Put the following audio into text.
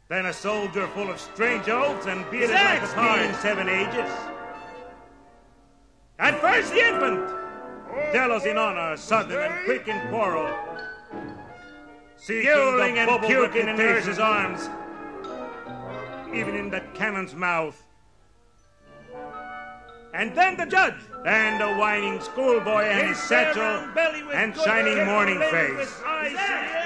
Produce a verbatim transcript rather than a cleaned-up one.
Then a soldier full of strange oaths and bearded like a tar in seven ages. And first the infant, jealous in honor, sudden and quick in quarrel, seeking and puking in nurse's arms, even in the cannon's mouth. And then the judge, and a whining schoolboy and his satchel and shining morning face.